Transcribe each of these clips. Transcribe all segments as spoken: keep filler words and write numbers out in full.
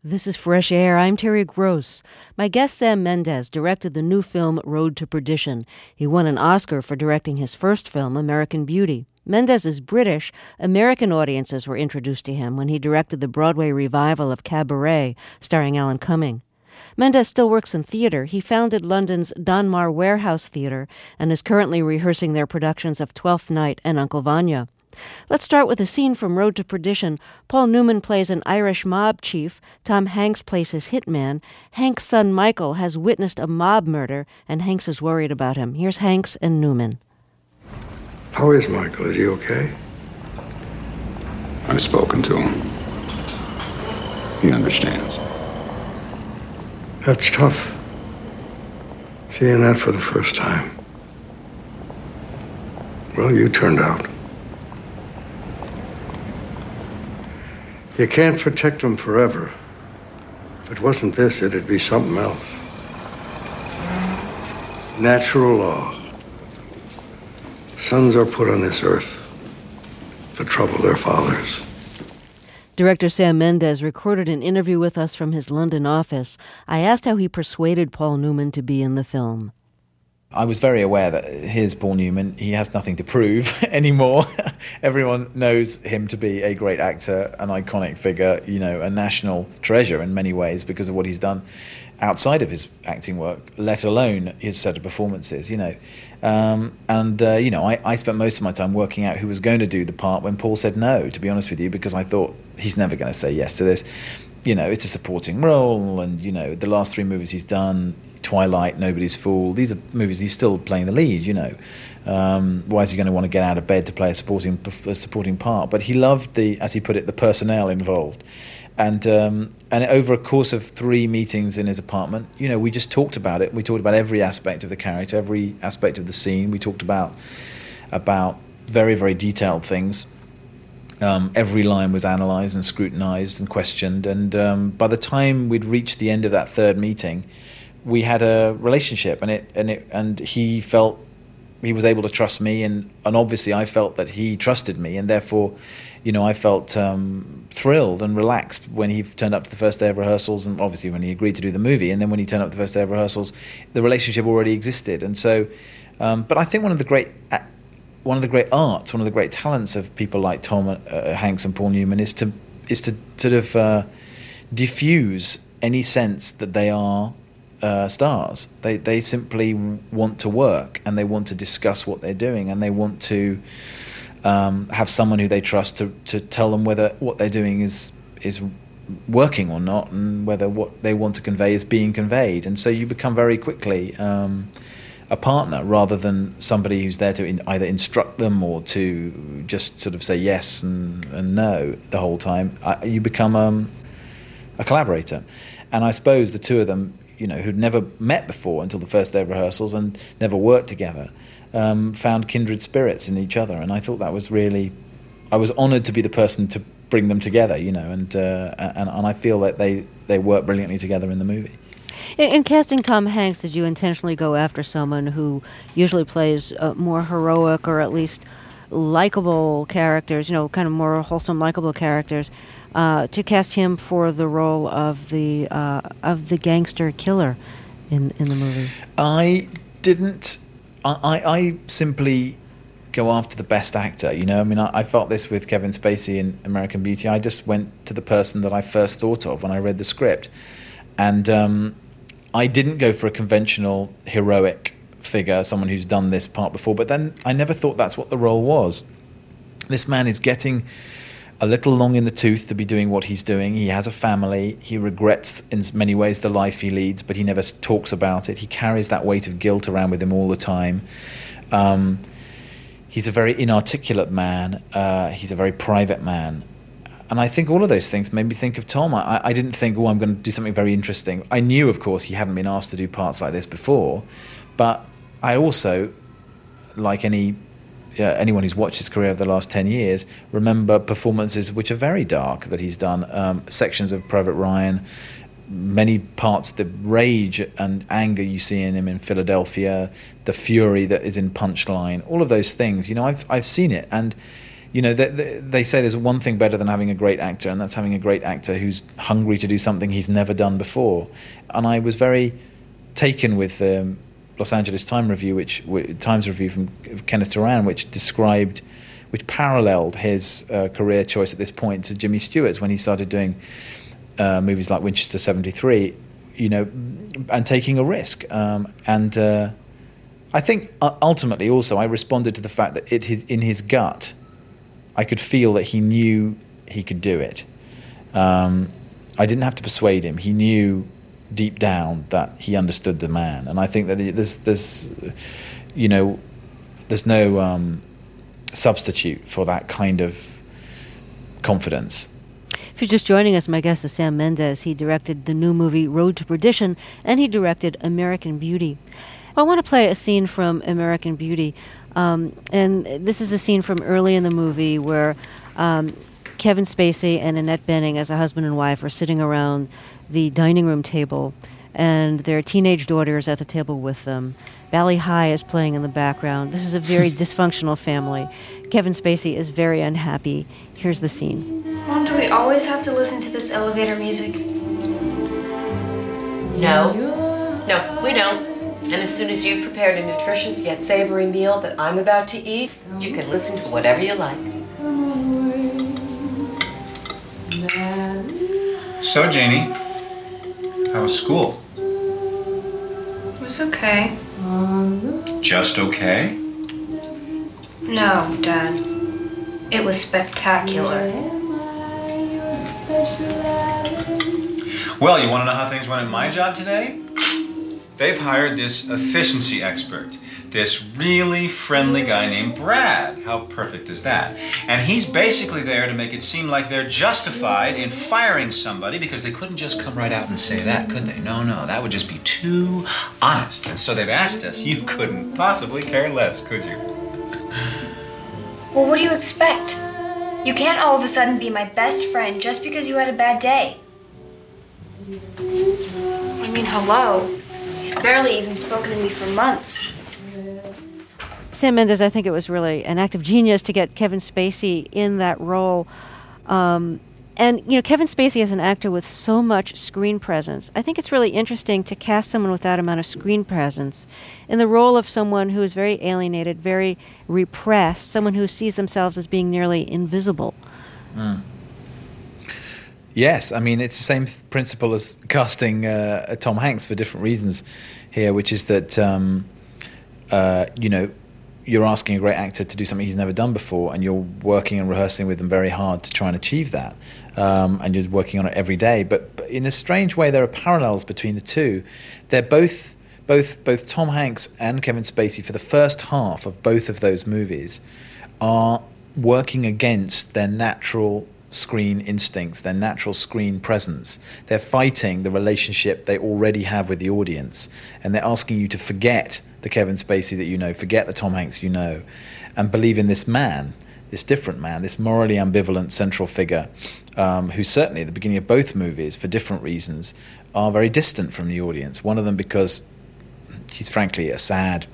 This is Fresh Air. I'm Terry Gross. My guest Sam Mendes directed the new film Road to Perdition. He won an Oscar for directing his first film, American Beauty. Mendes is British. American audiences were introduced to him when he directed the Broadway revival of Cabaret, starring Alan Cumming. Mendes still works in theater. He founded London's Donmar Warehouse Theatre and is currently rehearsing their productions of Twelfth Night and Uncle Vanya. Let's start with a scene from Road to Perdition. Paul Newman plays an Irish mob chief. Tom Hanks plays his hitman. Hank's son Michael has witnessed a mob murder, and Hanks is worried about him. Here's Hanks and Newman. How is Michael? Is he okay? I've spoken to him. He understands. That's tough. Seeing that for the first time. Well, you turned out. You can't protect them forever. If it wasn't this, it'd be something else. Natural law. Sons are put on this earth to trouble their fathers. Director Sam Mendes recorded an interview with us from his London office. I asked how he persuaded Paul Newman to be in the film. I was very aware that here's Paul Newman. He has nothing to prove anymore. Everyone knows him to be a great actor, an iconic figure, you know, a national treasure in many ways because of what he's done outside of his acting work, let alone his set of performances, you know. Um, and, uh, you know, I, I spent most of my time working out who was going to do the part when Paul said no, to be honest with you, because I thought he's never going to say yes to this. You know, it's a supporting role, and, you know, the last three movies he's done, Twilight, Nobody's Fool, these are movies he's still playing the lead, you know. Um, why is he going to want to get out of bed to play a supporting a supporting part? But he loved the, as he put it, the personnel involved. And um, and over a course of three meetings in his apartment, you know, we just talked about it. We talked about every aspect of the character, every aspect of the scene. We talked about about very, very detailed things. Um, every line was analysed and scrutinised and questioned. And um, by the time we'd reached the end of that third meeting, we had a relationship, and it and it and he felt he was able to trust me, and and obviously I felt that he trusted me, and therefore, you know, I felt um, thrilled and relaxed when he turned up to the first day of rehearsals, and obviously when he agreed to do the movie, and then when he turned up to the first day of rehearsals, the relationship already existed, and so. Um, but I think one of the great one of the great arts, one of the great talents of people like Tom uh, Hanks and Paul Newman is to is to sort of uh, diffuse any sense that they are. Uh, stars. They they simply want to work, and they want to discuss what they're doing, and they want to um, have someone who they trust to, to tell them whether what they're doing is is working or not, and whether what they want to convey is being conveyed. And so you become very quickly um, a partner rather than somebody who's there to in, either instruct them or to just sort of say yes and, and no the whole time. I, you become um, a collaborator. And I suppose the two of them, you know, who'd never met before until the first day of rehearsals and never worked together, um, found kindred spirits in each other. And I thought that was really, I was honoured to be the person to bring them together, you know, and uh, and, and I feel that they, they work brilliantly together in the movie. In, in casting Tom Hanks, did you intentionally go after someone who usually plays uh, more heroic or at least likable characters, you know, kind of more wholesome, likable characters, uh, to cast him for the role of the uh, of the gangster killer in in the movie? I didn't. I, I, I simply go after the best actor. You know, I mean, I, I felt this with Kevin Spacey in American Beauty. I just went to the person that I first thought of when I read the script, and um, I didn't go for a conventional heroic figure, someone who's done this part before, but then I never thought that's what the role was. This man is getting a little long in the tooth to be doing what he's doing. He has a family. He regrets in many ways the life he leads, but he never talks about it. He carries that weight of guilt around with him all the time. Um, he's a very inarticulate man. Uh, he's a very private man. And I think all of those things made me think of Tom. I, I didn't think, oh, I'm going to do something very interesting. I knew, of course, he hadn't been asked to do parts like this before, but I also, like any uh, anyone who's watched his career over the last ten years, remember performances which are very dark that he's done. Um, sections of Private Ryan, many parts, the rage and anger you see in him in Philadelphia, the fury that is in Punchline, all of those things. You know, I've I've seen it, and you know, they, they, they say there's one thing better than having a great actor, and that's having a great actor who's hungry to do something he's never done before. And I was very taken with um, Los Angeles Times review, which Times review from Kenneth Turan, which described, which paralleled his uh, career choice at this point to Jimmy Stewart's when he started doing uh, movies like Winchester seventy-three, you know, and taking a risk. Um, and uh, I think ultimately also I responded to the fact that it is in his gut. I could feel that he knew he could do it. Um, I didn't have to persuade him. He knew deep down that he understood the man, and I think that there's, there's, you know, there's no um, substitute for that kind of confidence. If you're just joining us, my guest is Sam Mendes. He directed the new movie Road to Perdition, and he directed American Beauty. I want to play a scene from American Beauty. Um, and this is a scene from early in the movie where um, Kevin Spacey and Annette Bening, as a husband and wife, are sitting around the dining room table, and their teenage daughter is at the table with them. Valley High is playing in the background. This is a very dysfunctional family. Kevin Spacey is very unhappy. Here's the scene. Mom, do we always have to listen to this elevator music? No. No, we don't. And as soon as you've prepared a nutritious yet savory meal that I'm about to eat, you can listen to whatever you like. So, Janie, how was school? It was okay. Just okay? No, Dad. It was spectacular. Well, you want to know how things went at my job today? They've hired this efficiency expert, this really friendly guy named Brad. How perfect is that? And he's basically there to make it seem like they're justified in firing somebody because they couldn't just come right out and say that, could they? No, no, that would just be too honest. And so they've asked us. You couldn't possibly care less, could you? Well, what do you expect? You can't all of a sudden be my best friend just because you had a bad day. I mean, hello. You've barely even spoken to me for months. Sam Mendes, I think it was really an act of genius to get Kevin Spacey in that role. Um, and, you know, Kevin Spacey is an actor with so much screen presence. I think it's really interesting to cast someone with that amount of screen presence in the role of someone who is very alienated, very repressed, someone who sees themselves as being nearly invisible. Mm. Yes, I mean, it's the same th- principle as casting uh, Tom Hanks for different reasons here, which is that, um, uh, you know, you're asking a great actor to do something he's never done before, and you're working and rehearsing with them very hard to try and achieve that. Um, and you're working on it every day. But, but in a strange way, there are parallels between the two. They're both, both, both Tom Hanks and Kevin Spacey, for the first half of both of those movies, are working against their natural screen instincts, their natural screen presence. They're fighting the relationship they already have with the audience, and they're asking you to forget the Kevin Spacey that you know, forget the Tom Hanks you know, and believe in this man, this different man, this morally ambivalent central figure, um, who certainly at the beginning of both movies, for different reasons, are very distant from the audience. One of them because he's frankly a sad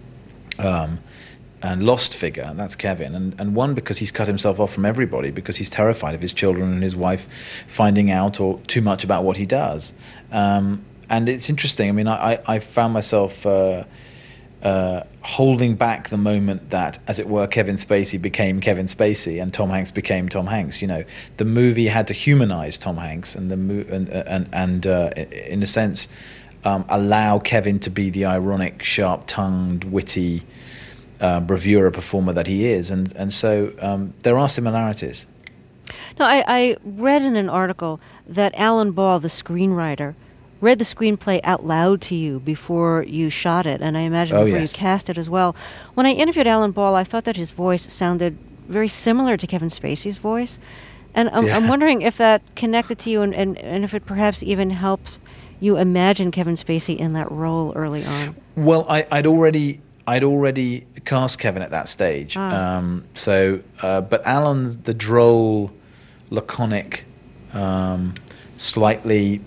um, and lost figure, and that's Kevin, and, and one because he's cut himself off from everybody because he's terrified of his children and his wife finding out or too much about what he does. Um, and it's interesting. I mean, I, I, I found myself uh, uh, holding back the moment that, as it were, Kevin Spacey became Kevin Spacey and Tom Hanks became Tom Hanks. You know, the movie had to humanize Tom Hanks and the mo- and and, and uh, in a sense um, allow Kevin to be the ironic, sharp-tongued, witty, Uh, bravura performer that he is, and and so um, there are similarities. No, I, I read in an article that Alan Ball, the screenwriter, read the screenplay out loud to you before you shot it, and I imagine oh, before yes. you cast it as well. When I interviewed Alan Ball, I thought that his voice sounded very similar to Kevin Spacey's voice, and I'm, yeah. I'm wondering if that connected to you, and, and, and if it perhaps even helped you imagine Kevin Spacey in that role early on. Well, I, I'd already. I'd already cast Kevin at that stage. Ah. Um, so, uh, but Alan, the droll, laconic, um, slightly,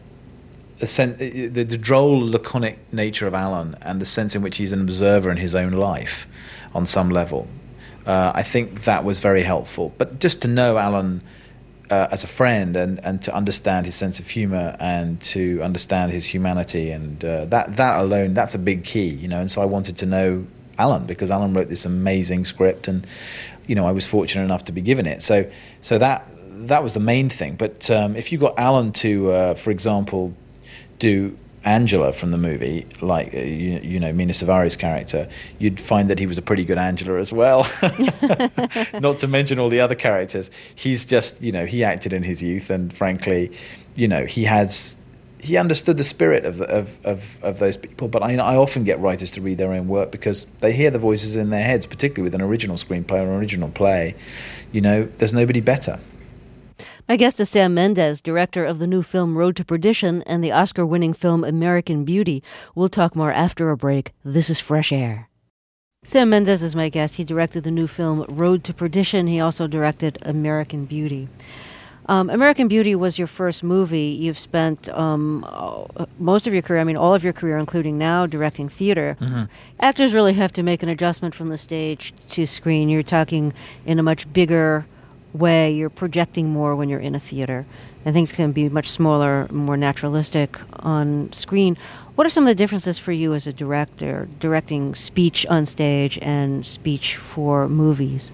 the, the, the droll, laconic nature of Alan, and the sense in which he's an observer in his own life, on some level, Uh, I think that was very helpful. But just to know Alan uh, as a friend and, and to understand his sense of humor and to understand his humanity, and uh, that that alone, that's a big key, you know. And so I wanted to know Alan because Alan wrote this amazing script, and you know I was fortunate enough to be given it. So so that that was the main thing. But um, if you got Alan to, uh, for example, do Angela from the movie, like uh, you, you know Mina Savari's character, you'd find that he was a pretty good Angela as well. Not to mention all the other characters. He's just, you know, he acted in his youth, and frankly, you know, he has he understood the spirit of the, of, of of those people. But I, I often get writers to read their own work because they hear the voices in their heads, particularly with an original screenplay or an original play. You know, there's nobody better. My guest is Sam Mendes, director of the new film Road to Perdition and the Oscar-winning film American Beauty. We'll talk more after a break. This is Fresh Air. Sam Mendes is my guest. He directed the new film Road to Perdition. He also directed American Beauty. Um, American Beauty was your first movie. You've spent um, most of your career, I mean all of your career, including now, directing theater. Mm-hmm. Actors really have to make an adjustment from the stage to screen. You're talking in a much bigger way, you're projecting more when you're in a theater, and things can be much smaller, more naturalistic on screen. What are some of the differences for you as a director, directing speech on stage and speech for movies?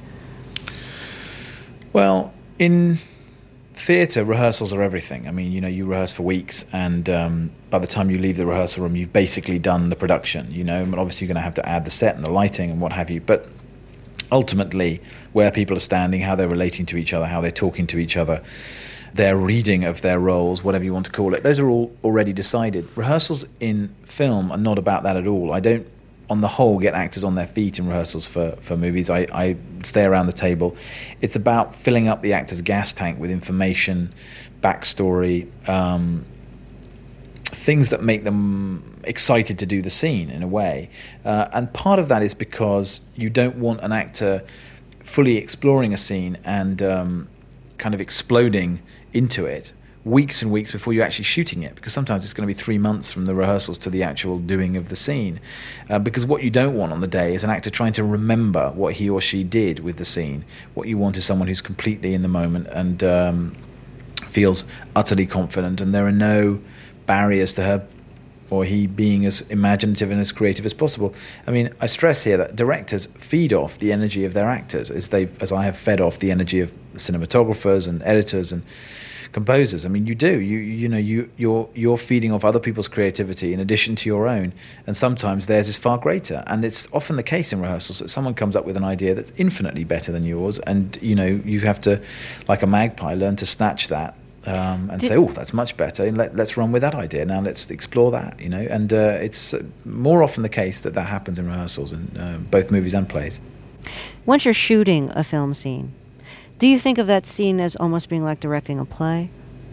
Well, in theatre, rehearsals are everything. I mean, you know, you rehearse for weeks, and um, by the time you leave the rehearsal room, you've basically done the production, you know, and obviously you're going to have to add the set and the lighting and what have you, but ultimately, where people are standing, how they're relating to each other, how they're talking to each other, their reading of their roles, whatever you want to call it, those are all already decided. Rehearsals in film are not about that at all. I don't, on the whole, get actors on their feet in rehearsals for, for movies. I, I stay around the table. It's about filling up the actor's gas tank with information, backstory, um, things that make them excited to do the scene in a way. Uh, and part of that is because you don't want an actor fully exploring a scene and um, kind of exploding into it weeks and weeks before you're actually shooting it, because sometimes it's going to be three months from the rehearsals to the actual doing of the scene. Uh, because what you don't want on the day is an actor trying to remember what he or she did with the scene. What you want is someone who's completely in the moment and um, feels utterly confident, and there are no barriers to her or he being as imaginative and as creative as possible. I mean, I stress here that directors feed off the energy of their actors as they, as I have fed off the energy of cinematographers and editors and composers. I mean, you do. You you know you you're you're feeding off other people's creativity in addition to your own, and sometimes theirs is far greater. And it's often the case in rehearsals that someone comes up with an idea that's infinitely better than yours, and you know you have to, like a magpie, learn to snatch that. Um, and Did, say, oh, that's much better. And let, let's run with that idea. Now let's explore that, you know. And uh, it's more often the case that that happens in rehearsals in uh, both movies and plays. Once you're shooting a film scene, do you think of that scene as almost being like directing a play?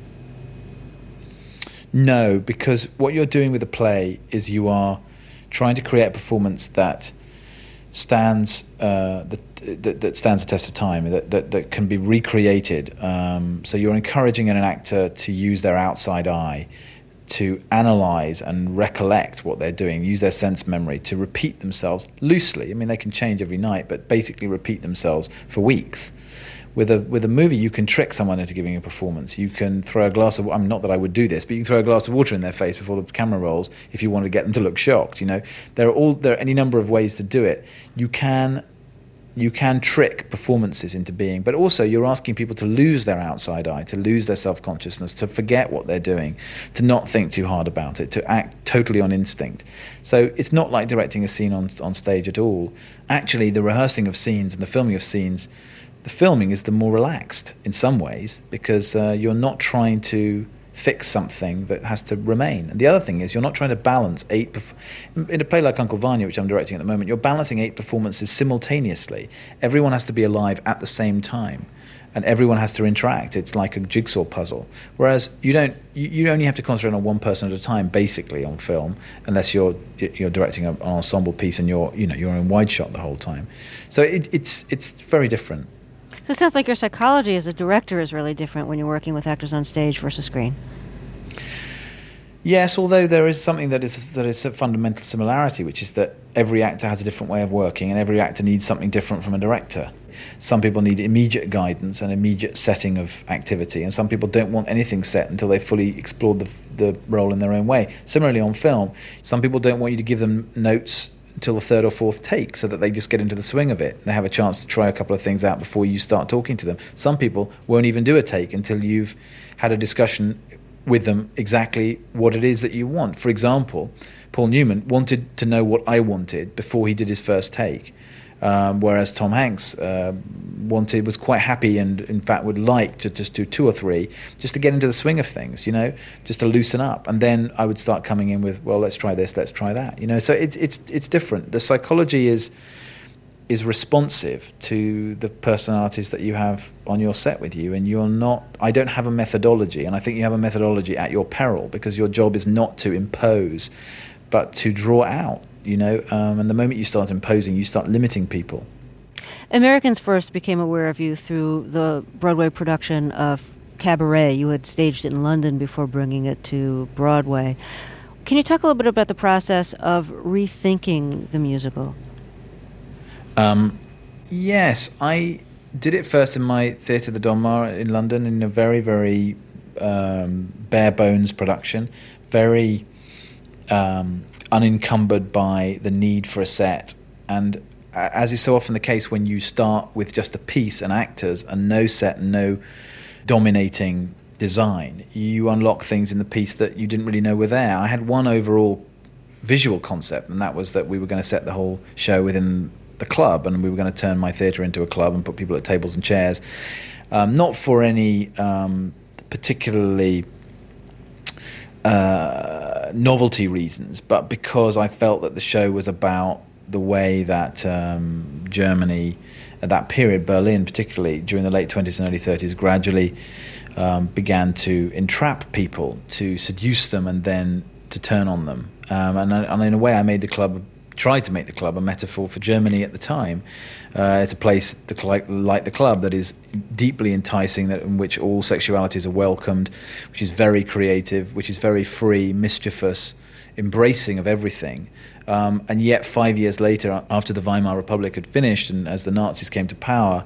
No, because what you're doing with a play is you are trying to create a performance that stands uh, that, that that stands the test of time, that that, that can be recreated. Um, so you're encouraging an actor to use their outside eye, to analyze and recollect what they're doing, use their sense memory to repeat themselves loosely. I mean, they can change every night, but basically repeat themselves for weeks. With a with a movie, you can trick someone into giving a performance. You can throw a glass of, I mean, not that I would do this, but you can throw a glass of water in their face before the camera rolls if you want to get them to look shocked. You know, there are all there are any number of ways to do it. You can you can trick performances into being, but also you're asking people to lose their outside eye, to lose their self-consciousness, to forget what they're doing, to not think too hard about it, to act totally on instinct. So it's not like directing a scene on on stage at all. Actually, the rehearsing of scenes and the filming of scenes, the filming is the more relaxed in some ways, because uh, you're not trying to fix something that has to remain. And the other thing is you're not trying to balance eight... Perf- in a play like Uncle Vanya, which I'm directing at the moment, you're balancing eight performances simultaneously. Everyone has to be alive at the same time, and everyone has to interact. It's like a jigsaw puzzle. Whereas you don't, you, you only have to concentrate on one person at a time, basically, on film, unless you're you're directing an ensemble piece and you're you know you're in wide shot the whole time. So it, it's it's very different. So it sounds like your psychology as a director is really different when you're working with actors on stage versus screen. Yes, although there is something that is that is a fundamental similarity, which is that every actor has a different way of working, and every actor needs something different from a director. Some people need immediate guidance and immediate setting of activity, and some people don't want anything set until they've fully explored the the role in their own way. Similarly, on film, some people don't want you to give them notes until the third or fourth take, so that they just get into the swing of it. They have a chance to try a couple of things out before you start talking to them. Some people won't even do a take until you've had a discussion with them exactly what it is that you want. For example, Paul Newman wanted to know what I wanted before he did his first take, um, whereas Tom Hanks uh, wanted was quite happy and in fact would like to just do two or three just to get into the swing of things, you know, just to loosen up. And then I would start coming in with, well, let's try this, let's try that, you know. So it, it's it's different. The psychology is is responsive to the personalities that you have on your set with you, and you're not, I don't have a methodology, and I think you have a methodology at your peril, because your job is not to impose, but to draw out, you know, um, and the moment you start imposing, you start limiting people. Americans first became aware of you through the Broadway production of Cabaret. You had staged it in London before bringing it to Broadway. Can you talk a little bit about the process of rethinking the musical? Um, yes, I did it first in my Theatre the Donmar in London in a very, very um, bare bones production, very um, unencumbered by the need for a set. And as is so often the case when you start with just a piece and actors and no set and no dominating design, you unlock things in the piece that you didn't really know were there. I had one overall visual concept, and that was that we were going to set the whole show within the club, and we were going to turn my theatre into a club and put people at tables and chairs, um, not for any um, particularly uh, novelty reasons, but because I felt that the show was about the way that um, Germany at that period, Berlin particularly, during the late twenties and early thirties, gradually um, began to entrap people, to seduce them, and then to turn on them. Um, and, and in a way I made the club tried to make the club a metaphor for Germany at the time. Uh, it's a place the, like, like the club that is deeply enticing, that in which all sexualities are welcomed, which is very creative, which is very free, mischievous, embracing of everything. Um, and yet five years later, after the Weimar Republic had finished and as the Nazis came to power,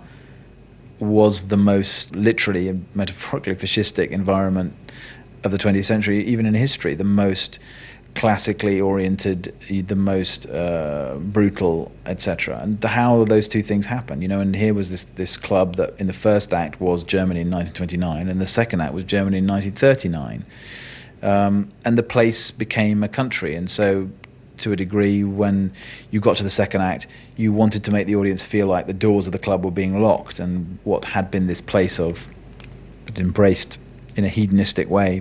was the most literally and metaphorically fascistic environment of the twentieth century, even in history, the most classically oriented, the most uh, brutal, et cetera. And how those two things happen, you know. And here was this this club that in the first act was Germany in nineteen twenty-nine, and the second act was Germany in nineteen thirty-nine. Um, and the place became a country. And so, to a degree, when you got to the second act, you wanted to make the audience feel like the doors of the club were being locked, and what had been this place of that embraced in a hedonistic way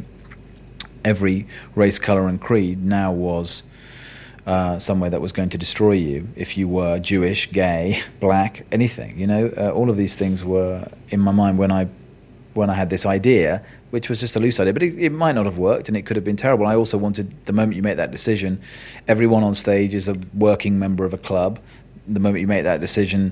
every race, colour and creed now was uh, somewhere that was going to destroy you if you were Jewish, gay, black, anything. You know, uh, all of these things were in my mind when I when I had this idea, which was just a loose idea, but it, it might not have worked and it could have been terrible. I also wanted, the moment you make that decision, everyone on stage is a working member of a club. The moment you make that decision,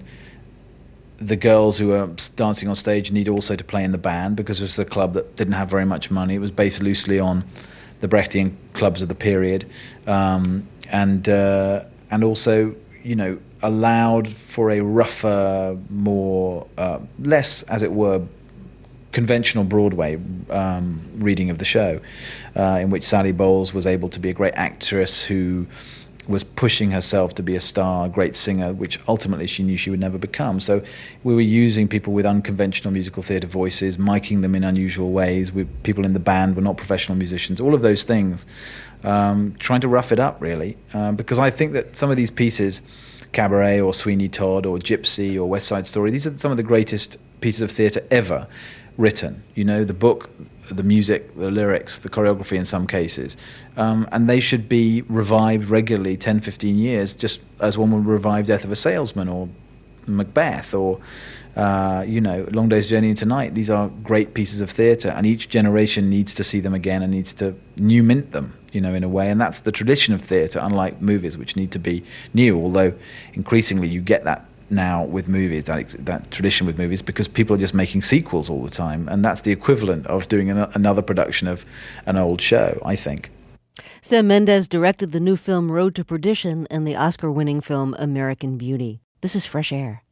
the girls who are dancing on stage need also to play in the band, because it was a club that didn't have very much money. It was based loosely on the Brechtian clubs of the period, um, and uh, and also, you know, allowed for a rougher, more uh, less, as it were, conventional Broadway um, reading of the show, uh, in which Sally Bowles was able to be a great actress who was pushing herself to be a star, a great singer, which ultimately she knew she would never become. So we were using people with unconventional musical theatre voices, miking them in unusual ways. We, people in the band were not professional musicians, all of those things, um, trying to rough it up, really. Um, because I think that some of these pieces, Cabaret or Sweeney Todd or Gypsy or West Side Story, these are some of the greatest pieces of theatre ever written. You know, the book, the music, the lyrics, the choreography in some cases. Um, and they should be revived regularly, ten, fifteen years, just as one would revive Death of a Salesman or Macbeth or, uh, you know, Long Day's Journey into Night. These are great pieces of theatre, and each generation needs to see them again and needs to new mint them, you know, in a way. And that's the tradition of theatre, unlike movies, which need to be new, although increasingly you get that now with movies, that that tradition with movies, because people are just making sequels all the time, and that's the equivalent of doing an, another production of an old show, I think. Sam Mendes directed the new film Road to Perdition and the Oscar-winning film American Beauty. This is Fresh Air.